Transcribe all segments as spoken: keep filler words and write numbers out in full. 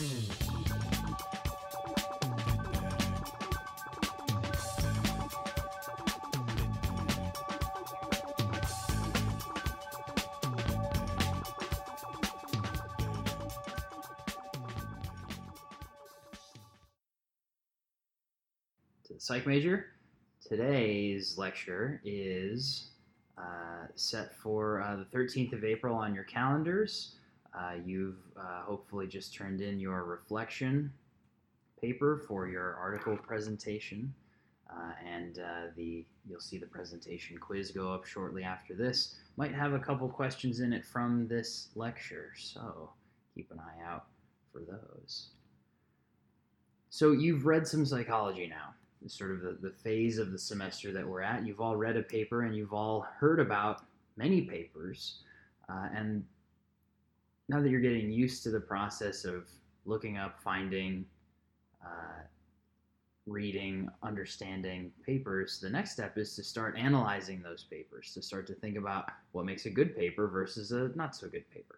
To the Psych Major. Today's lecture is uh, set for uh, the thirteenth of April on your calendars. Uh, you've uh, hopefully just turned in your reflection paper for your article presentation, uh, and uh, the you'll see the presentation quiz go up shortly after this. Might have a couple questions in it from this lecture, so keep an eye out for those. So you've read some psychology now. It's sort of the, the phase of the semester that we're at. You've all read a paper and you've all heard about many papers. Uh, and now that you're getting used to the process of looking up, finding, uh, reading, understanding papers, the next step is to start analyzing those papers, to start to think about what makes a good paper versus a not so good paper.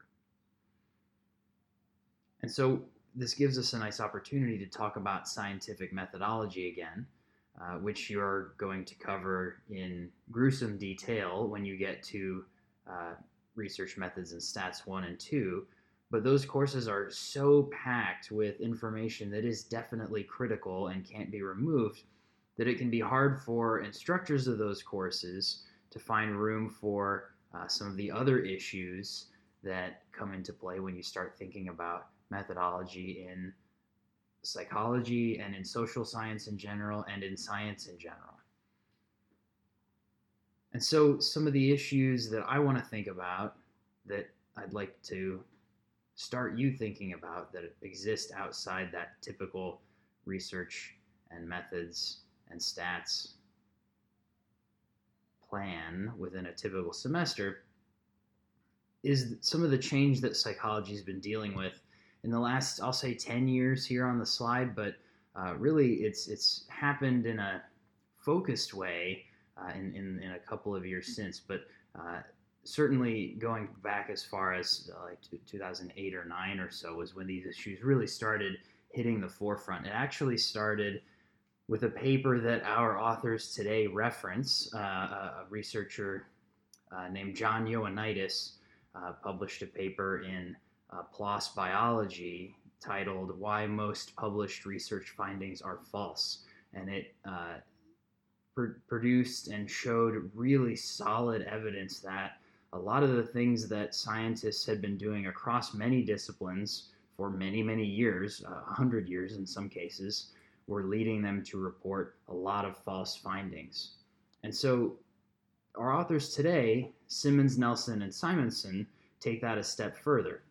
And so this gives us a nice opportunity to talk about scientific methodology again, uh, which you're going to cover in gruesome detail when you get to uh, Research Methods and Stats one and two. But those courses are so packed with information that is definitely critical and can't be removed that it can be hard for instructors of those courses to find room for uh, some of the other issues that come into play when you start thinking about methodology in psychology and in social science in general and in science in general. And so some of the issues that I want to think about that I'd like to start you thinking about that exist outside that typical research and methods and stats plan within a typical semester is some of the change that psychology has been dealing with in the last, I'll say, ten years here on the slide, but uh, really it's it's happened in a focused way uh, in, in, in a couple of years since, but uh, certainly going back as far as uh, like two thousand eight or nine or so was when these issues really started hitting the forefront. It actually started with a paper that our authors today reference. Uh, a researcher uh, named John Ioannidis uh, published a paper in uh, PLOS Biology titled "Why Most Published Research Findings Are False," and it uh, pr- produced and showed really solid evidence that a lot of the things that scientists had been doing across many disciplines for many, many years, a uh, hundred years in some cases, were leading them to report a lot of false findings. And so our authors today, Simmons, Nelson, and Simonson, take that a step further.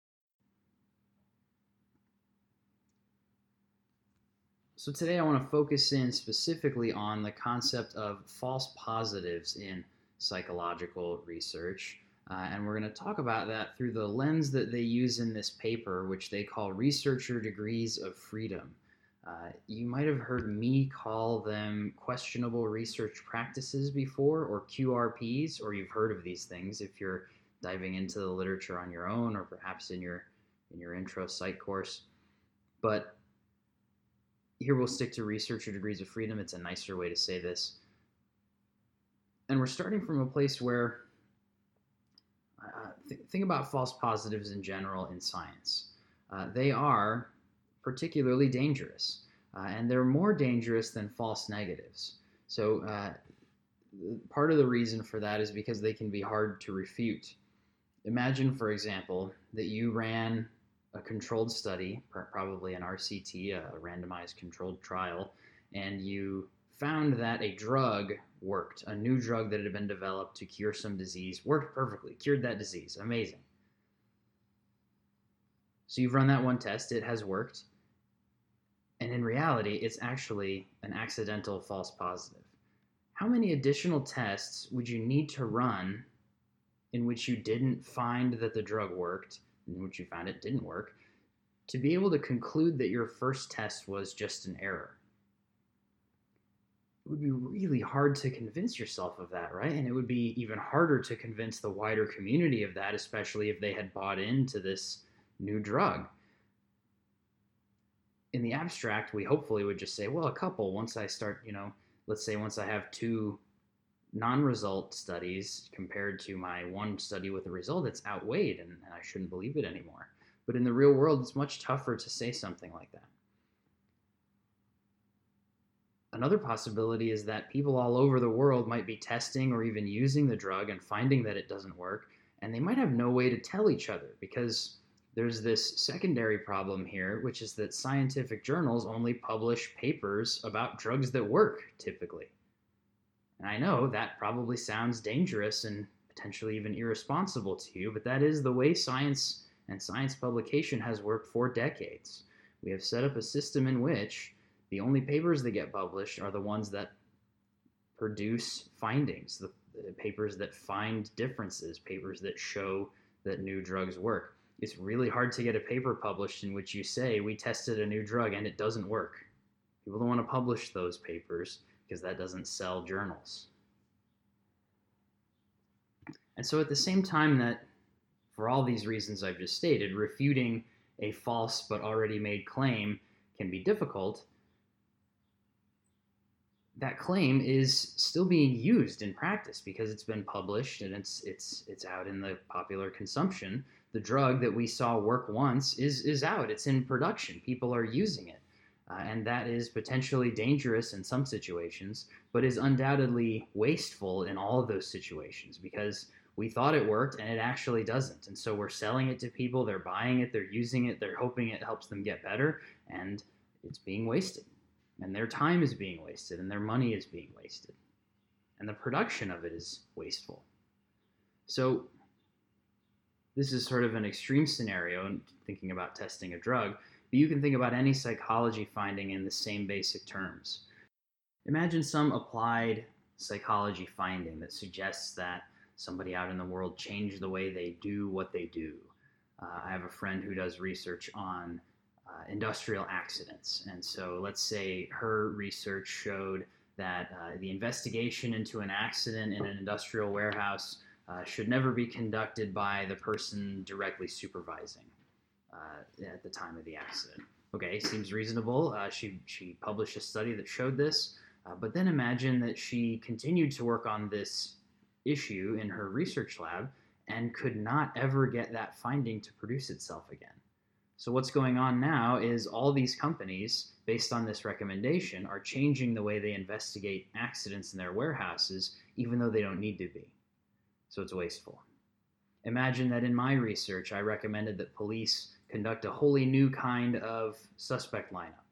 So today I want to focus in specifically on the concept of false positives in psychological research. Uh, and we're going to talk about that through the lens that they use in this paper, which they call researcher degrees of freedom. Uh, you might have heard me call them questionable research practices before, or Q R Ps, or you've heard of these things if you're diving into the literature on your own, or perhaps in your in your intro psych course. But here we'll stick to researcher degrees of freedom. It's a nicer way to say this. And we're starting from a place where uh, th- think about false positives in general in science. Uh, they are particularly dangerous, uh, and they're more dangerous than false negatives. So uh, part of the reason for that is because they can be hard to refute. Imagine, for example, that you ran a controlled study, probably an R C T, a randomized controlled trial, and you found that a drug worked, a new drug that had been developed to cure some disease, worked perfectly, cured that disease. Amazing. So you've run that one test, it has worked, and in reality, it's actually an accidental false positive. How many additional tests would you need to run in which you didn't find that the drug worked, in which you found it didn't work, to be able to conclude that your first test was just an error? It would be really hard to convince yourself of that, right? And it would be even harder to convince the wider community of that, especially if they had bought into this new drug. in the abstract, we hopefully would just say, well, a couple, once I start, you know, let's say once I have two non-result studies compared to my one study with a result, it's outweighed and, and I shouldn't believe it anymore. But in the real world, it's much tougher to say something like that. Another possibility is that people all over the world might be testing or even using the drug and finding that it doesn't work, and they might have no way to tell each other, because there's this secondary problem here, which is that scientific journals only publish papers about drugs that work, typically. And I know that probably sounds dangerous and potentially even irresponsible to you, but that is the way science and science publication has worked for decades. We have set up a system in which the only papers that get published are the ones that produce findings, the, the papers that find differences, papers that show that new drugs work. It's really hard to get a paper published in which you say, we tested a new drug and it doesn't work. People don't want to publish those papers because that doesn't sell journals. And so at the same time that, for all these reasons I've just stated, refuting a false but already made claim can be difficult, that claim is still being used in practice because it's been published and it's it's it's out in the popular consumption. The drug that we saw work once is is out. It's in production. People are using it. Uh, and that is potentially dangerous in some situations, but is undoubtedly wasteful in all of those situations because we thought it worked and it actually doesn't. And so we're selling it to people, they're buying it, they're using it, they're hoping it helps them get better, and it's being wasted. And their time is being wasted, and their money is being wasted. And the production of it is wasteful. So this is sort of an extreme scenario in thinking about testing a drug, but you can think about any psychology finding in the same basic terms. Imagine some applied psychology finding that suggests that somebody out in the world changed the way they do what they do. Uh, I have a friend who does research on uh, industrial accidents. And so let's say her research showed that uh, the investigation into an accident in an industrial warehouse uh, should never be conducted by the person directly supervising uh, at the time of the accident. Okay, seems reasonable. Uh, she, she published a study that showed this, uh, but then imagine that she continued to work on this issue in her research lab and could not ever get that finding to produce itself again. So what's going on now is all these companies, based on this recommendation, are changing the way they investigate accidents in their warehouses, even though they don't need to be. So it's wasteful. Imagine that in my research, I recommended that police conduct a wholly new kind of suspect lineup.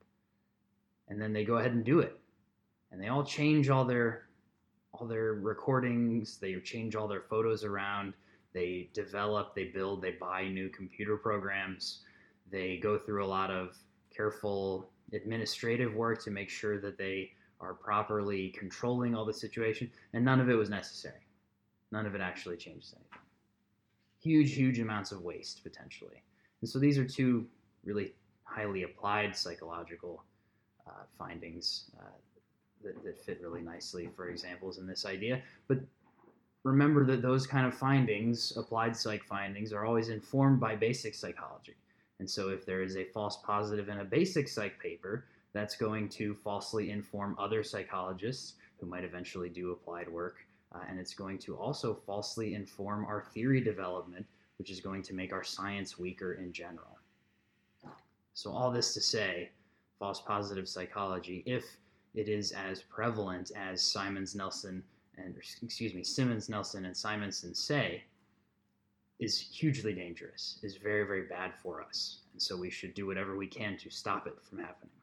And then they go ahead and do it. And they all change all their all their recordings, they change all their photos around, they develop, they build, they buy new computer programs, they go through a lot of careful administrative work to make sure that they are properly controlling all the situation, and none of it was necessary. None of it actually changes anything. Huge, huge amounts of waste, potentially. And so these are two really highly applied psychological uh, findings uh, that, that fit really nicely for examples in this idea. But remember that those kind of findings, applied psych findings, are always informed by basic psychology. And so if there is a false positive in a basic psych paper, that's going to falsely inform other psychologists who might eventually do applied work. Uh, and it's going to also falsely inform our theory development, which is going to make our science weaker in general. So all this to say, false positive psychology, if it is as prevalent as Simons Nelson and excuse me Simmons Nelson and Simonson say, is hugely dangerous, is very, very bad for us. And so we should do whatever we can to stop it from happening.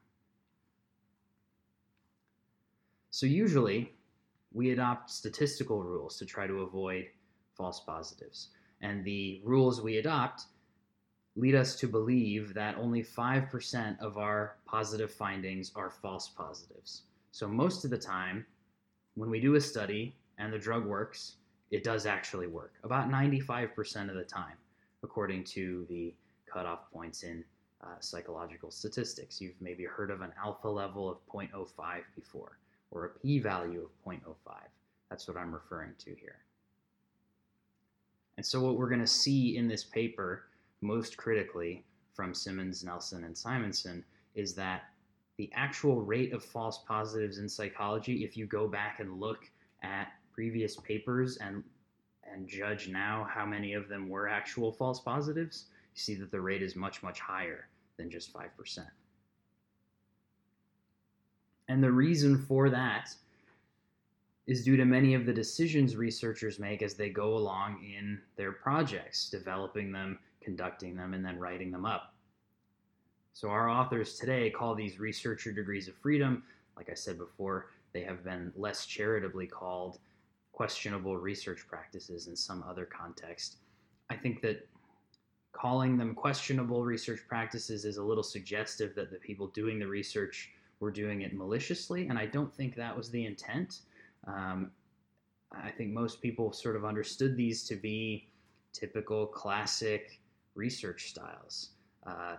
So usually we adopt statistical rules to try to avoid false positives. And the rules we adopt lead us to believe that only five percent of our positive findings are false positives. So most of the time, when we do a study and the drug works, it does actually work, about ninety-five percent of the time, according to the cutoff points in uh, psychological statistics. You've maybe heard of an alpha level of zero point zero five before, or a p-value of zero point zero five. That's what I'm referring to here. And so what we're going to see in this paper, most critically from Simmons, Nelson, and Simonson, is that the actual rate of false positives in psychology, if you go back and look at previous papers and and judge now how many of them were actual false positives, you see that the rate is much, much higher than just five percent. And the reason for that is due to many of the decisions researchers make as they go along in their projects, developing them, conducting them, and then writing them up. So our authors today call these researcher degrees of freedom. Like I said before, they have been less charitably called questionable research practices in some other context. I think that calling them questionable research practices is a little suggestive that the people doing the research were doing it maliciously, and I don't think that was the intent. Um, I think most people sort of understood these to be typical classic research styles. Uh,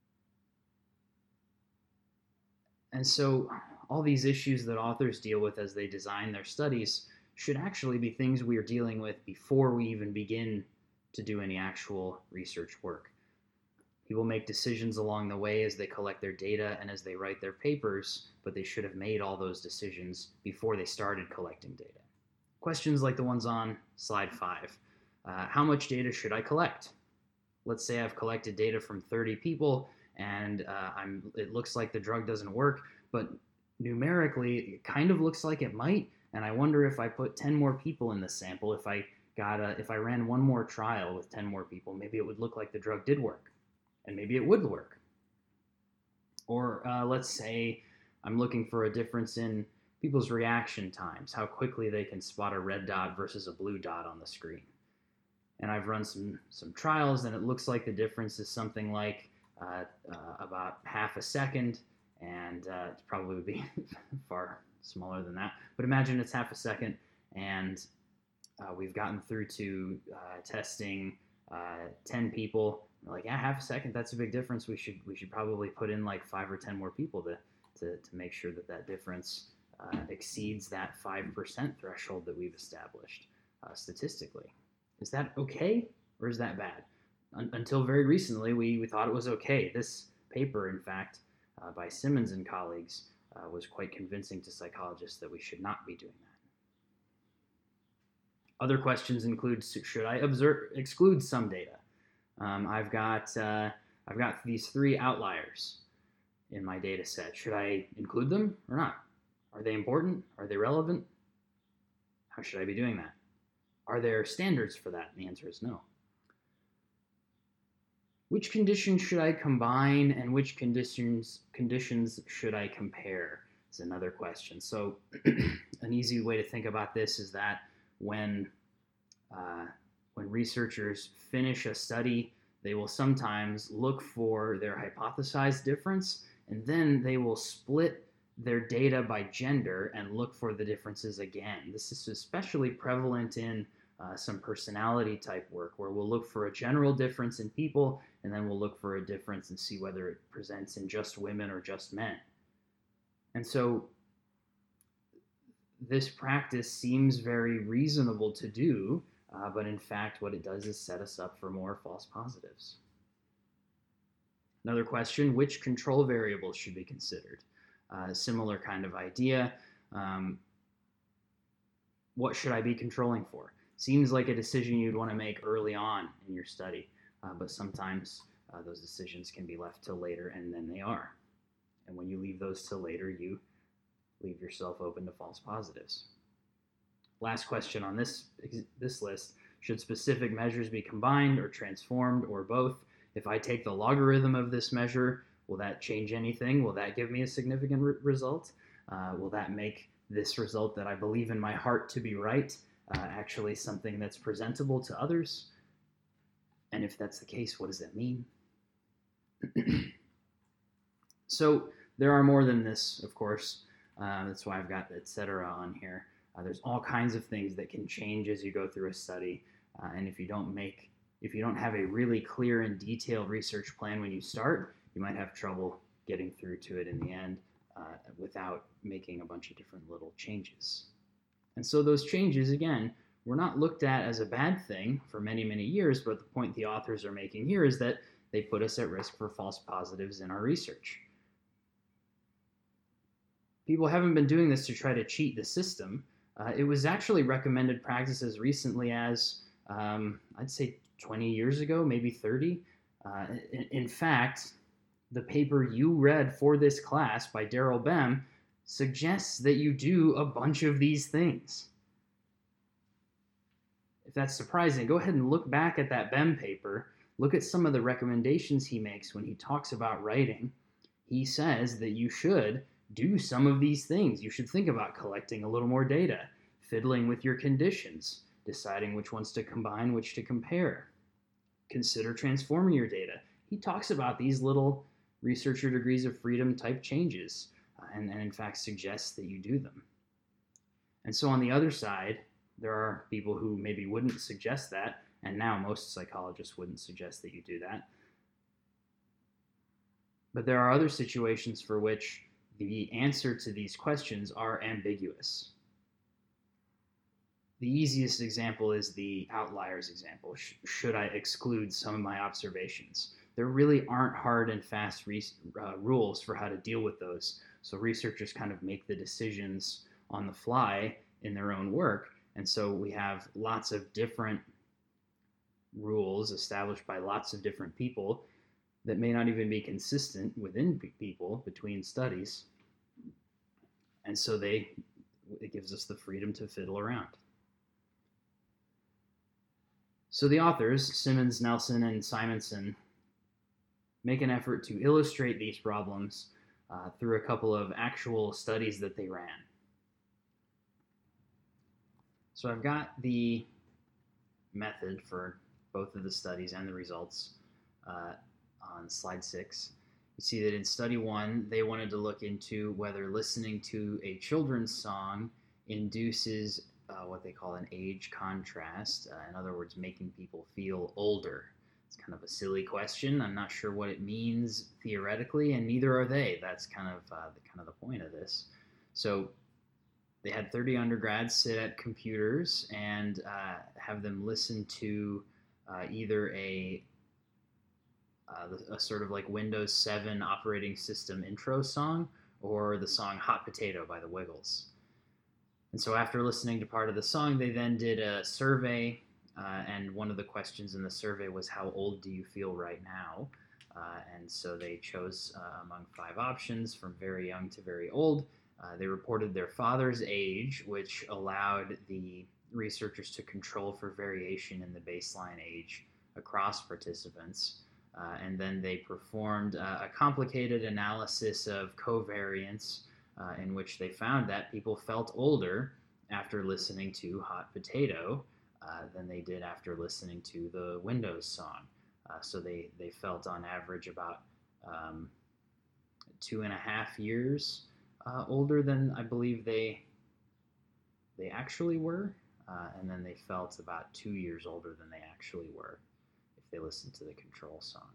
and so all these issues that authors deal with as they design their studies should actually be things we are dealing with before we even begin to do any actual research work. People make decisions along the way as they collect their data and as they write their papers, but they should have made all those decisions before they started collecting data. Questions like the ones on slide five. Uh, how much data should I collect? Let's say I've collected data from thirty people and uh, I'm, it looks like the drug doesn't work, but numerically it kind of looks like it might, and I wonder if I put ten more people in the sample, if I got a, if I ran one more trial with ten more people, maybe it would look like the drug did work, and maybe it would work. Or uh, let's say I'm looking for a difference in people's reaction times, how quickly they can spot a red dot versus a blue dot on the screen. And I've run some, some trials, and it looks like the difference is something like uh, uh, about half a second, and uh, it probably would be far smaller than that. But imagine it's half a second, and uh, we've gotten through to uh, testing uh, ten people. We're like, yeah, half a second, that's a big difference. We should we should probably put in like five or ten more people to to, to make sure that that difference uh, exceeds that five percent threshold that we've established uh, statistically. Is that okay, or is that bad? Un- until very recently, we, we thought it was okay. This paper, in fact, uh, by Simmons and colleagues, uh, was quite convincing to psychologists that we should not be doing that. Other questions include, should I observe, exclude some data? Um, I've got uh, I've got these three outliers in my data set. Should I include them or not? Are they important? Are they relevant? How should I be doing that? Are there standards for that? And the answer is no. Which conditions should I combine, and which conditions conditions should I compare? Is another question. So an easy way to think about this is that when uh, when researchers finish a study, they will sometimes look for their hypothesized difference, and then they will split their data by gender and look for the differences again. This is especially prevalent in uh, some personality type work, where we'll look for a general difference in people, and then we'll look for a difference and see whether it presents in just women or just men. And so this practice seems very reasonable to do, uh, but in fact what it does is set us up for more false positives. Another question, which control variables should be considered? Uh, similar kind of idea. Um, what should I be controlling for? Seems like a decision you'd want to make early on in your study, uh, but sometimes uh, those decisions can be left till later, and then they are. And when you leave those till later, you leave yourself open to false positives. Last question on this, this list, should specific measures be combined or transformed or both? If I take the logarithm of this measure, will that change anything? Will that give me a significant re- result? Uh, will that make this result that I believe in my heart to be right uh, actually something that's presentable to others? And if that's the case, what does that mean? So there are more than this, of course. Uh, that's why I've got et cetera on here. Uh, there's all kinds of things that can change as you go through a study. Uh, and if you don't make, if you don't have a really clear and detailed research plan when you start, you might have trouble getting through to it in the end uh, without making a bunch of different little changes. And so those changes, again, were not looked at as a bad thing for many, many years, but the point the authors are making here is that they put us at risk for false positives in our research. people haven't been doing this to try to cheat the system. Uh, it was actually recommended practice as recently as, um, I'd say, twenty years ago, maybe thirty. Uh, in, in fact, the paper you read for this class by Daryl Bem suggests that you do a bunch of these things. If that's surprising, go ahead and look back at that Bem paper. Look at some of the recommendations he makes when he talks about writing. He says that you should do some of these things. You should think about collecting a little more data, fiddling with your conditions, deciding which ones to combine, which to compare. Consider transforming your data. He talks about these little researcher degrees of freedom type changes, uh, and, and in fact suggests that you do them. And so on the other side, there are people who maybe wouldn't suggest that, and now most psychologists wouldn't suggest that you do that. But there are other situations for which the answer to these questions are ambiguous. The easiest example is the outliers example. Sh- should I exclude some of my observations? There really aren't hard and fast re- uh, rules for how to deal with those. So researchers kind of make the decisions on the fly in their own work. And so we have lots of different rules established by lots of different people that may not even be consistent within people between studies. And so they, it gives us the freedom to fiddle around. So the authors, Simmons, Nelson, and Simonson, make an effort to illustrate these problems uh, through a couple of actual studies that they ran. So I've got the method for both of the studies and the results uh, on slide six. You see that in study one, they wanted to look into whether listening to a children's song induces uh, what they call an age contrast. Uh, in other words, making people feel older. It's kind of a silly question. I'm not sure what it means theoretically, and neither are they. That's kind of uh, the kind of the point of this. So they had thirty undergrads sit at computers and uh, have them listen to uh, either a, uh, a sort of like Windows seven operating system intro song or the song Hot Potato by the Wiggles. And so after listening to part of the song, they then did a survey, uh, and one of the questions in the survey was, how old do you feel right now? Uh, and so they chose uh, among five options from very young to very old. Uh, they reported their father's age, which allowed the researchers to control for variation in the baseline age across participants. Uh, and then they performed uh, a complicated analysis of covariance uh, in which they found that people felt older after listening to Hot Potato uh, than they did after listening to the Windows song. Uh, so they, they felt on average about um, two and a half years Uh, older than I believe they they actually were, uh, and then they felt about two years older than they actually were if they listened to the control song.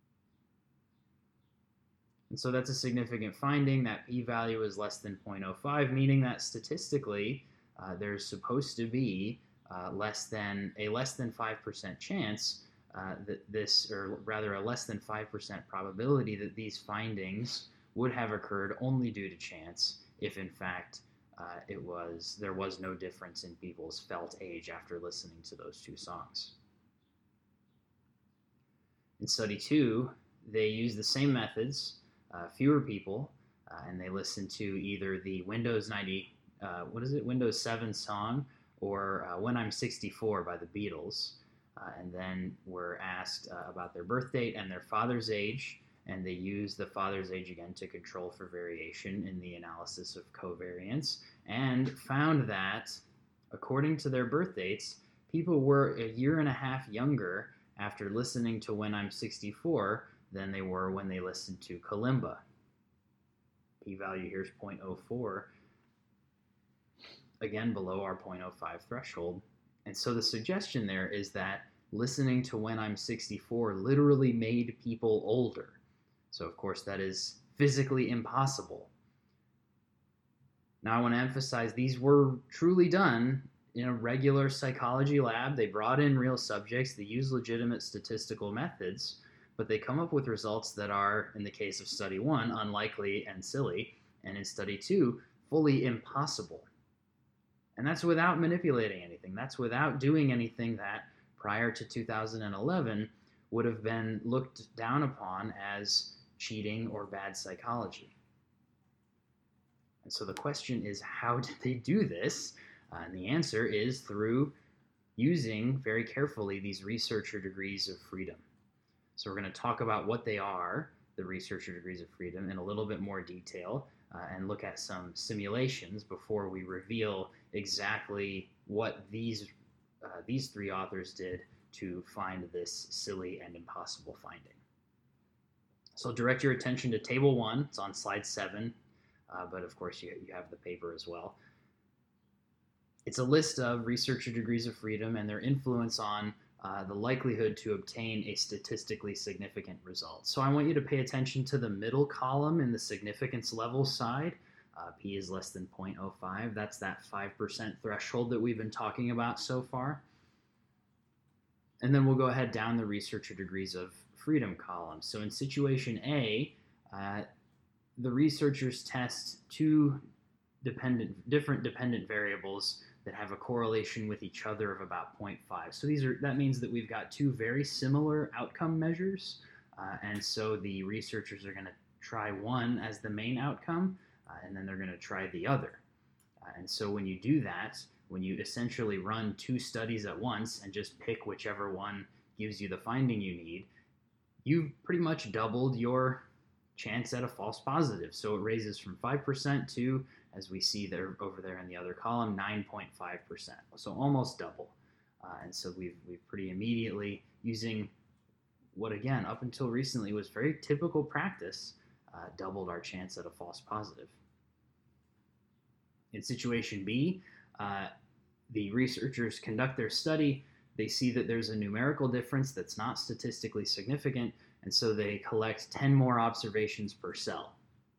And so that's a significant finding. That p-value is less than zero point zero five, meaning that statistically uh, there's supposed to be uh, less than a less than five percent chance uh, that this, or rather a less than five percent probability that these findings would have occurred only due to chance if in fact uh, it was there was no difference in people's felt age after listening to those two songs. In study two, they used the same methods, uh, fewer people, uh, and they listened to either the Windows ninety, uh, what is it, Windows seven song, or uh, When I'm sixty-four by the Beatles, uh, and then were asked uh, about their birth date and their father's age. And they used the father's age again to control for variation in the analysis of covariance, and found that, according to their birth dates, people were a year and a half younger after listening to When I'm sixty-four than they were when they listened to Kalimba. P-value here is zero point zero four, again below our zero point zero five threshold. And so the suggestion there is that listening to When I'm sixty-four literally made people older. So, of course, that is physically impossible. Now, I want to emphasize these were truly done in a regular psychology lab. They brought in real subjects. They used legitimate statistical methods, but they come up with results that are, in the case of study one, unlikely and silly, and in study two, fully impossible. And that's without manipulating anything. That's without doing anything that prior to two thousand eleven would have been looked down upon as cheating or bad psychology. And so the question is, how did they do this? Uh, and the answer is through using very carefully these researcher degrees of freedom. So we're going to talk about what they are, the researcher degrees of freedom, in a little bit more detail, uh, and look at some simulations before we reveal exactly what these uh, these three authors did to find this silly and impossible finding. So I'll direct your attention to table one. It's on slide seven, uh, but of course you, you have the paper as well. It's a list of researcher degrees of freedom and their influence on uh, the likelihood to obtain a statistically significant result. So I want you to pay attention to the middle column in the significance level side. Uh, P is less than zero point zero five. That's that five percent threshold that we've been talking about so far. And then we'll go ahead down the researcher degrees of freedom column. So in situation A, uh, the researchers test two dependent, different dependent variables that have a correlation with each other of about zero point five. So these are that means that we've got two very similar outcome measures, uh, and so the researchers are going to try one as the main outcome, uh, and then they're going to try the other. Uh, and so when you do that, when you essentially run two studies at once and just pick whichever one gives you the finding you need, you've pretty much doubled your chance at a false positive. So it raises from five percent to, as we see there over there in the other column, nine point five percent. So almost double. Uh, and so we've, we've pretty immediately, using what again, up until recently was very typical practice, uh, doubled our chance at a false positive. In situation B, uh, the researchers conduct their study. They see that there's a numerical difference that's not statistically significant, and so they collect ten more observations per cell.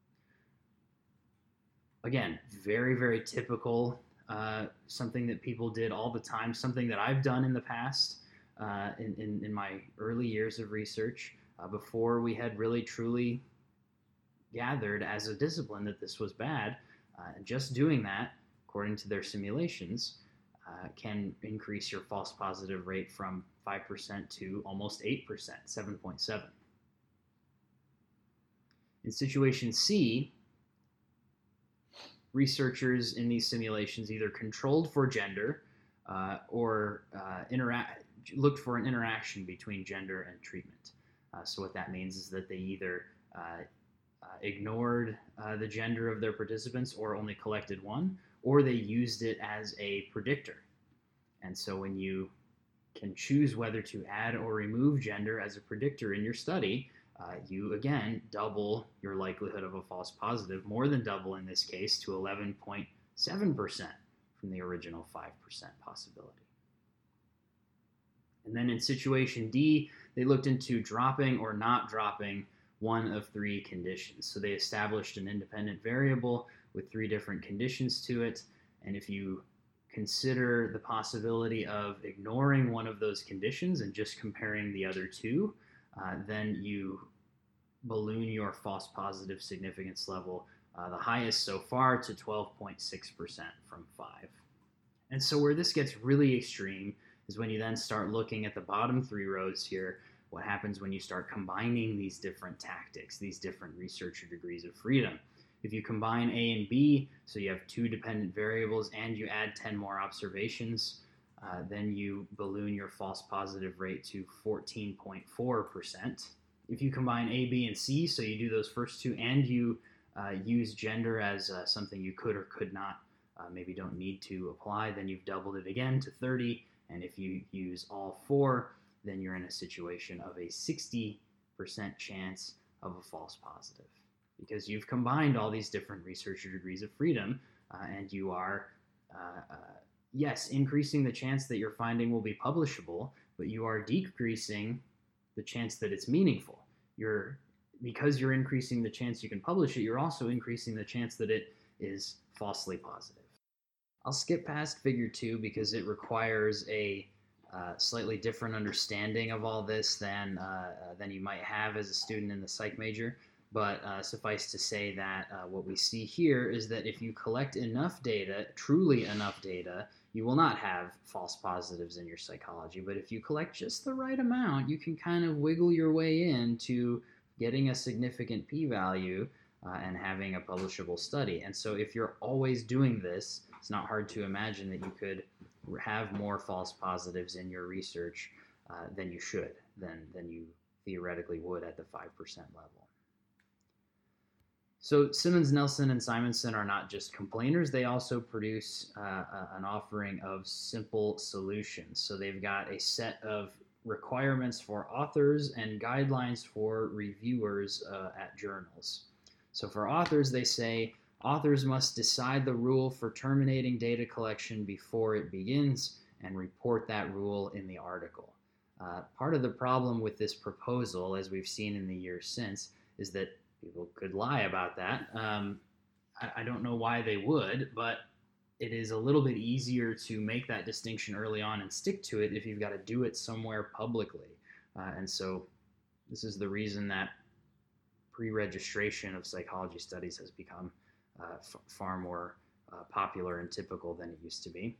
Again, very, very typical, uh, something that people did all the time, something that I've done in the past uh, in, in, in my early years of research, uh, before we had really truly gathered as a discipline that this was bad. Uh, and just doing that, according to their simulations, uh, can increase your false positive rate from five percent to almost eight percent, seven point seven. In situation C, researchers in these simulations either controlled for gender uh, or uh, interact, looked for an interaction between gender and treatment. Uh, so what that means is that they either uh, uh, ignored uh, the gender of their participants or only collected one, or they used it as a predictor. And so when you can choose whether to add or remove gender as a predictor in your study, Uh, you, again, double your likelihood of a false positive, more than double in this case, to eleven point seven percent from the original five percent possibility. And then in situation D, they looked into dropping or not dropping one of three conditions. So they established an independent variable with three different conditions to it, and if you consider the possibility of ignoring one of those conditions and just comparing the other two, Uh, then you balloon your false positive significance level, uh, the highest so far, to twelve point six percent from five. And so where this gets really extreme is when you then start looking at the bottom three rows here, what happens when you start combining these different tactics, these different researcher degrees of freedom. If you combine A and B, so you have two dependent variables and you add ten more observations, Uh, then you balloon your false positive rate to fourteen point four percent. If you combine A, B, and C, so you do those first two, and you uh, use gender as uh, something you could or could not, uh, maybe don't need to apply, then you've doubled it again to thirty. And if you use all four, then you're in a situation of a sixty percent chance of a false positive, because you've combined all these different researcher degrees of freedom, uh, and you are uh, uh, yes, increasing the chance that your finding will be publishable, but you are decreasing the chance that it's meaningful. You're, because you're increasing the chance you can publish it, you're also increasing the chance that it is falsely positive. I'll skip past figure two because it requires a uh, slightly different understanding of all this than, uh, uh, than you might have as a student in the psych major. But uh, suffice to say that uh, what we see here is that if you collect enough data, truly enough data, you will not have false positives in your psychology. But if you collect just the right amount, you can kind of wiggle your way into getting a significant p-value uh, and having a publishable study. And so if you're always doing this, it's not hard to imagine that you could have more false positives in your research uh, than you should, than, than you theoretically would at the five percent level. So Simmons, Nelson, and Simonson are not just complainers. They also produce uh, an offering of simple solutions. So they've got a set of requirements for authors and guidelines for reviewers uh, at journals. So for authors, they say authors must decide the rule for terminating data collection before it begins and report that rule in the article. Uh, part of the problem with this proposal, as we've seen in the years since, is that people could lie about that. Um, I, I don't know why they would, but it is a little bit easier to make that distinction early on and stick to it if you've got to do it somewhere publicly. Uh, and so this is the reason that pre-registration of psychology studies has become uh, f- far more uh, popular and typical than it used to be.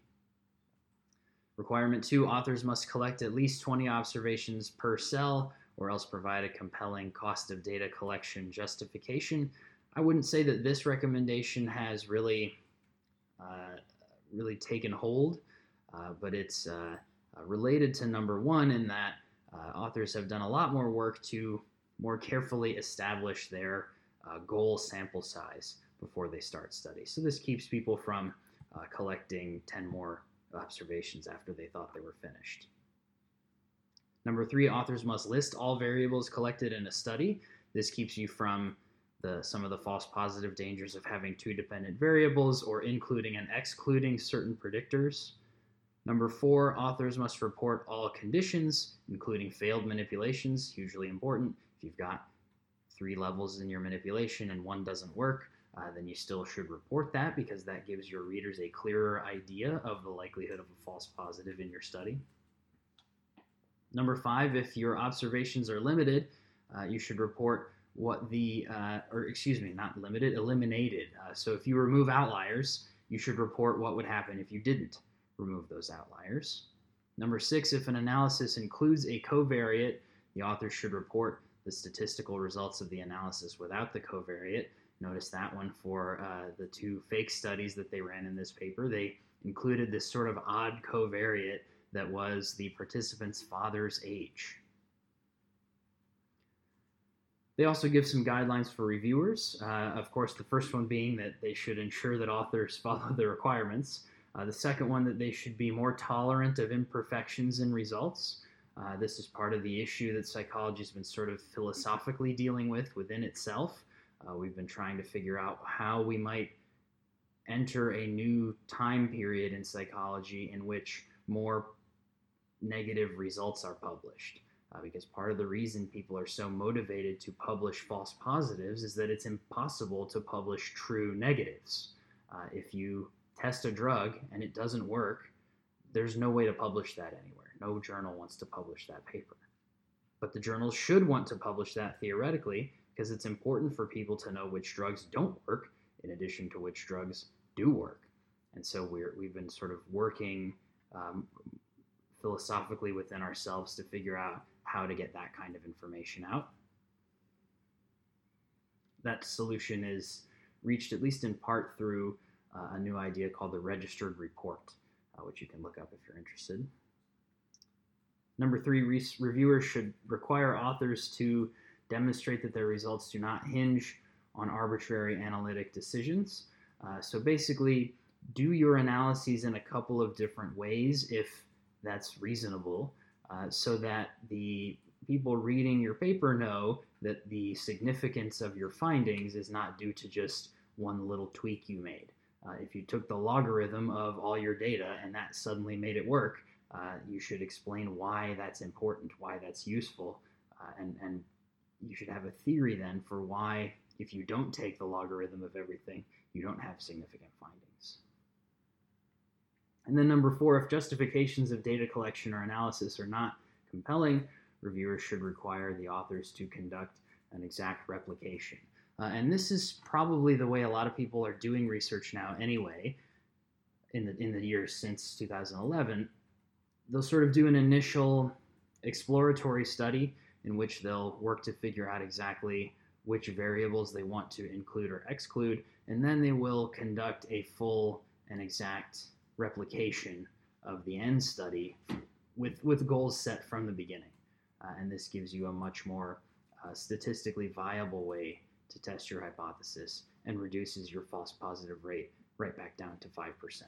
Requirement two, authors must collect at least twenty observations per cell or else provide a compelling cost of data collection justification. I wouldn't say that this recommendation has really, uh, really taken hold, uh, but it's uh, uh, related to number one in that uh, authors have done a lot more work to more carefully establish their uh, goal sample size before they start studies. So this keeps people from uh, collecting ten more observations after they thought they were finished. Number three, authors must list all variables collected in a study. This keeps you from the, some of the false positive dangers of having two dependent variables or including and excluding certain predictors. Number four, authors must report all conditions, including failed manipulations, hugely important. If you've got three levels in your manipulation and one doesn't work, uh, then you still should report that because that gives your readers a clearer idea of the likelihood of a false positive in your study. Number five, if your observations are limited, uh, you should report what the, uh, or excuse me, not limited, eliminated. Uh, so if you remove outliers, you should report what would happen if you didn't remove those outliers. Number six, if an analysis includes a covariate, the author should report the statistical results of the analysis without the covariate. Notice that one for uh, the two fake studies that they ran in this paper. They included this sort of odd covariate that was the participant's father's age. They also give some guidelines for reviewers. Uh, of course, the first one being that they should ensure that authors follow the requirements. Uh, the second one, that they should be more tolerant of imperfections in results. Uh, this is part of the issue that psychology has been sort of philosophically dealing with within itself. Uh, we've been trying to figure out how we might enter a new time period in psychology in which more negative results are published. Uh, because part of the reason people are so motivated to publish false positives is that it's impossible to publish true negatives. Uh, if you test a drug and it doesn't work, there's no way to publish that anywhere. No journal wants to publish that paper. But the journals should want to publish that theoretically because it's important for people to know which drugs don't work in addition to which drugs do work. And so we're, we've been sort of working um, philosophically within ourselves to figure out how to get that kind of information out. That solution is reached at least in part through uh, a new idea called the registered report, uh, which you can look up if you're interested. Number three, re- reviewers should require authors to demonstrate that their results do not hinge on arbitrary analytic decisions. Uh, so basically, do your analyses in a couple of different ways if that's reasonable, uh, so that the people reading your paper know that the significance of your findings is not due to just one little tweak you made. Uh, if you took the logarithm of all your data and that suddenly made it work, uh, you should explain why that's important, why that's useful, uh, and, and you should have a theory then for why, if you don't take the logarithm of everything, you don't have significant findings. And then number four, if justifications of data collection or analysis are not compelling, reviewers should require the authors to conduct an exact replication. Uh, and this is probably the way a lot of people are doing research now anyway, in the, in the years since two thousand eleven. They'll sort of do an initial exploratory study in which they'll work to figure out exactly which variables they want to include or exclude, and then they will conduct a full and exact replication of the end study with, with goals set from the beginning. Uh, and this gives you a much more uh, statistically viable way to test your hypothesis and reduces your false positive rate right back down to five percent.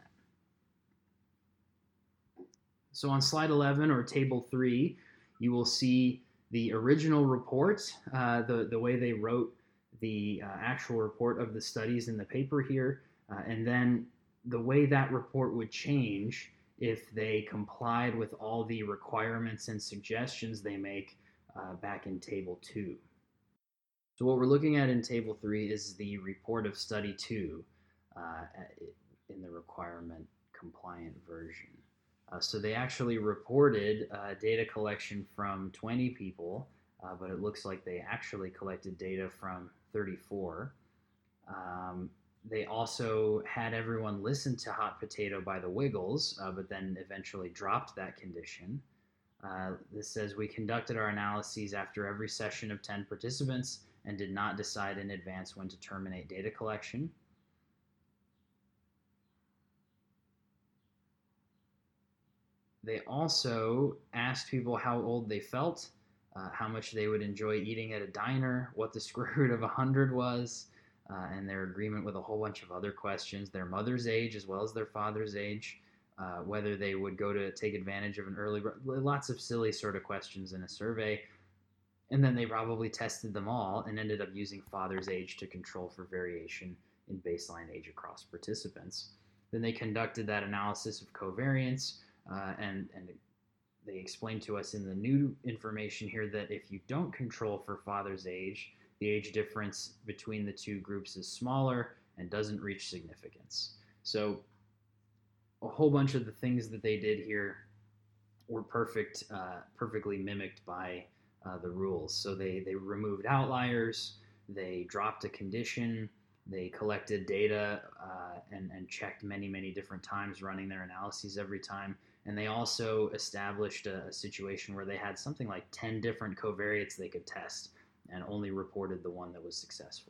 So on slide eleven, or table three, you will see the original report, uh, the, the way they wrote the uh, actual report of the studies in the paper here, uh, and then the way that report would change if they complied with all the requirements and suggestions they make uh, back in table two. So what we're looking at in table three is the report of study two uh, in the requirement compliant version. Uh, so they actually reported uh, data collection from twenty people, uh, but it looks like they actually collected data from thirty-four. Um, they also had everyone listen to Hot Potato by the Wiggles, uh, but then eventually dropped that condition. Uh, this says, we conducted our analyses after every session of ten participants and did not decide in advance when to terminate data collection. They also asked people how old they felt, uh, how much they would enjoy eating at a diner, what the square root of one hundred was, uh, and their agreement with a whole bunch of other questions, their mother's age as well as their father's age, uh, whether they would go to take advantage of an early, lots of silly sort of questions in a survey. And then they probably tested them all and ended up using father's age to control for variation in baseline age across participants. Then they conducted that analysis of covariance, uh, and, and they explained to us in the new information here that if you don't control for father's age, the age difference between the two groups is smaller and doesn't reach significance. So a whole bunch of the things that they did here were perfect, uh, perfectly mimicked by uh, the rules. So they, they removed outliers, they dropped a condition, they collected data uh, and, and checked many, many different times, running their analyses every time. And they also established a, a situation where they had something like ten different covariates they could test and only reported the one that was successful.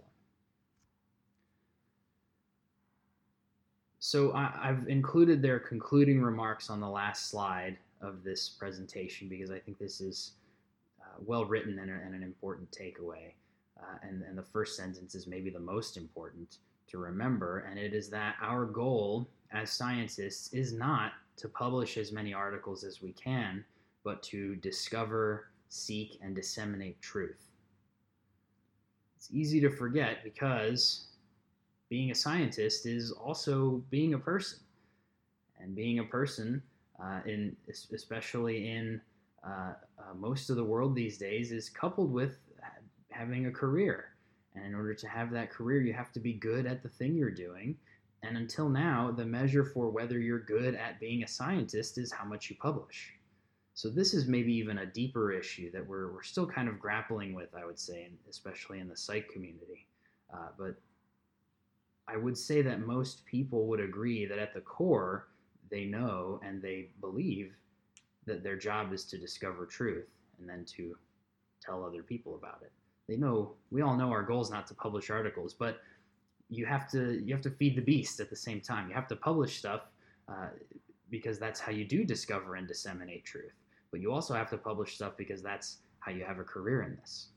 So I, I've included their concluding remarks on the last slide of this presentation because I think this is uh, well written and, a, and an important takeaway. Uh, and, and the first sentence is maybe the most important to remember, and it is that our goal as scientists is not to publish as many articles as we can, but to discover, seek, and disseminate truth. It's easy to forget because being a scientist is also being a person. And being a person, uh, in especially in uh, uh, most of the world these days, is coupled with having a career. And in order to have that career, you have to be good at the thing you're doing. And until now, the measure for whether you're good at being a scientist is how much you publish. So this is maybe even a deeper issue that we're, we're still kind of grappling with, I would say, especially in the psych community. Uh, but I would say that most people would agree that at the core, they know and they believe that their job is to discover truth and then to tell other people about it. They know, we all know our goal is not to publish articles, but you have to you have to feed the beast at the same time. You have to publish stuff uh, because that's how you do discover and disseminate truth. But you also have to publish stuff because that's how you have a career in this.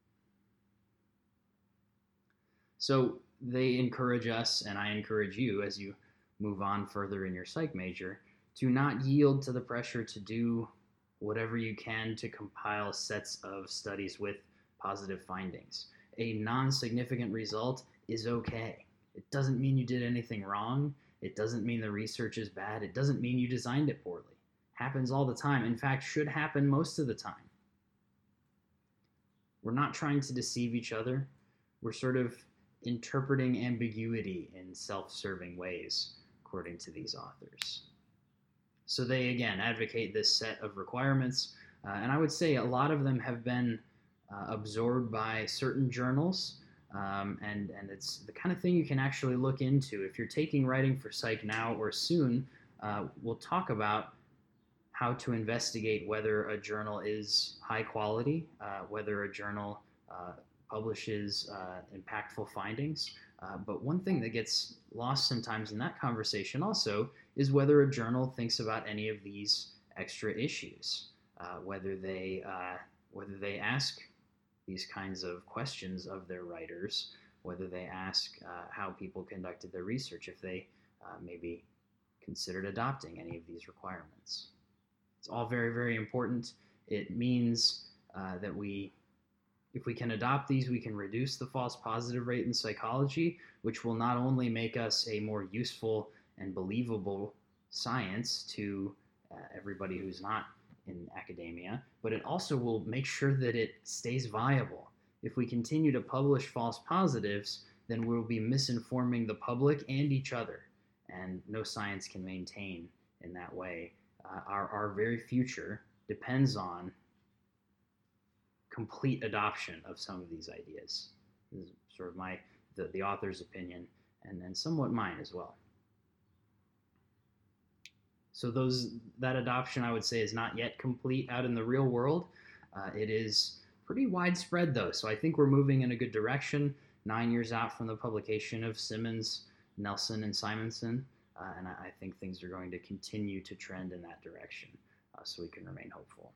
So they encourage us, and I encourage you as you move on further in your psych major, to not yield to the pressure to do whatever you can to compile sets of studies with positive findings. A non-significant result is okay. It doesn't mean you did anything wrong. It doesn't mean the research is bad. It doesn't mean you designed it poorly. Happens all the time. In fact, should happen most of the time. We're not trying to deceive each other. We're sort of interpreting ambiguity in self-serving ways, according to these authors. So they, again, advocate this set of requirements, uh, and I would say a lot of them have been uh, absorbed by certain journals. Um, and, and it's the kind of thing you can actually look into. If you're taking writing for psych now or soon, uh, we'll talk about how to investigate whether a journal is high quality, uh, whether a journal uh, publishes uh, impactful findings. Uh, but one thing that gets lost sometimes in that conversation also is whether a journal thinks about any of these extra issues, uh, whether they uh, whether they ask these kinds of questions of their writers, whether they ask uh, how people conducted their research, if they uh, maybe considered adopting any of these requirements. It's all very, very important. It means uh, that we, if we can adopt these, we can reduce the false positive rate in psychology, which will not only make us a more useful and believable science to uh, everybody who's not in academia, but it also will make sure that it stays viable. If we continue to publish false positives, then we'll be misinforming the public and each other, and no science can maintain in that way. Uh, our, our very future depends on complete adoption of some of these ideas. This is sort of my the, the author's opinion, and, and somewhat mine as well. So those that adoption, I would say, is not yet complete out in the real world. Uh, it is pretty widespread, though, so I think we're moving in a good direction. Nine years out from the publication of Simmons, Nelson, and Simonson, uh, and I, I think things are going to continue to trend in that direction, uh, so we can remain hopeful.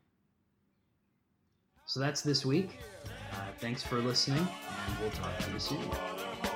So that's this week. Uh, thanks for listening, and we'll talk to you soon.